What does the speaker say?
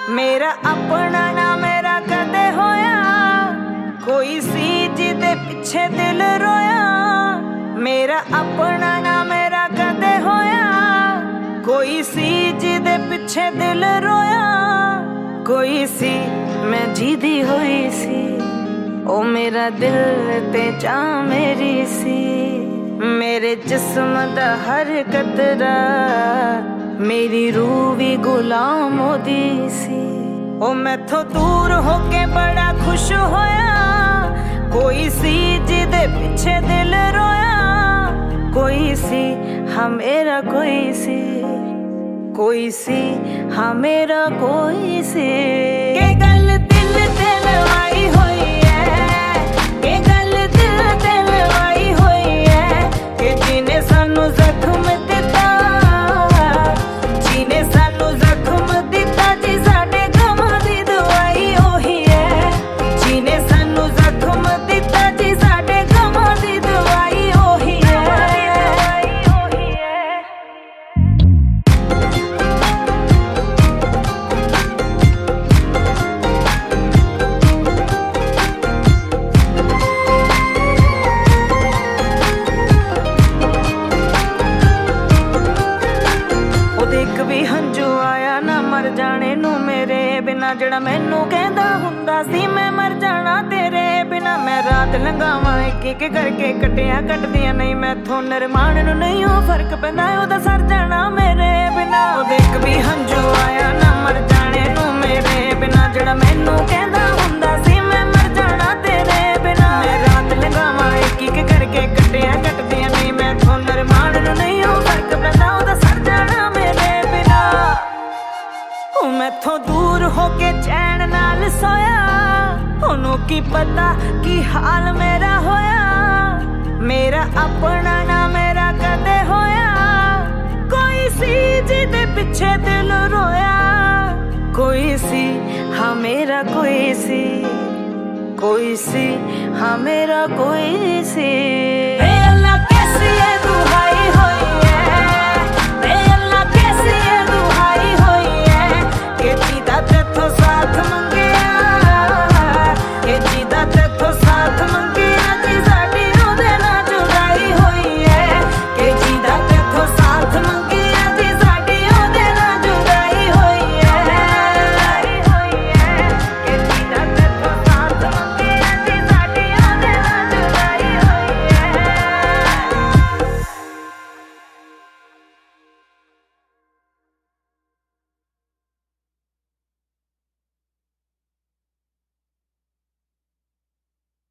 मेरा अपना ना मेरा कदे होया, कोई सी जिदे पिछे दिल रोया। मेरा अपना ना मेरा कदे होया, कोई सी जिदे पिछे दिल रोया। कोई सी मैं जीदी होई सी, ओ मेरा दिल ते चा मेरी सी। मेरे जिस्म दा हर कतरा मेरी रूह भी गुलाम होदी सी। ओ मैथों दूर होके बड़ा खुश होया, कोई सी जिदे पिछे दिल रोया। कोई सी हाँ मेरा कोई सी, कोई सी हाँ मेरा कोई सी। के गल दिल ते लवाई होई है, के गल दिल ते लवाई होई है। के जिने सानू जख्म दिता, जिने सानू जख्म दिता जी साडे गमां दी दवाई ओही है। जिने सानू जख्म दिता जी साडे गमां दी दवाई ओही है। भी हंजू आया ना मर जाने नू मेरे बिना, जड़ा मैनू कहंदा हुंदा सी मैं मर जाना तेरे बिना। मैं रात लंघावां एक एक करके कटिया कटदियां नहीं मैथों निरमान नू नहीं हो फर्क पैंदा ओदा सर जाना मेरे बिना। ओ देख भी हंजू आया ना मर जाने नू मेरे बिना, जड़ा मैनू कहंदा हुंदा सी मैं मर जाना तेरे बिना। मैं रात लंघावां एक एक करके कटिया कटदियां नहीं मैथों निरमान नू नहीं हो फर्क पैंदा ओदा सर जाना मेरे। मैथों दूर होके चैन नाल सोया, ओनू की पता की हाल मेरा होया। मेरा अपना ना मेरा कदे होया, कोई सी जिदे पिछे दिल रोया। कोई सी हाँ मेरा कोई सी, कोई सी हाँ मेरा कोई सी।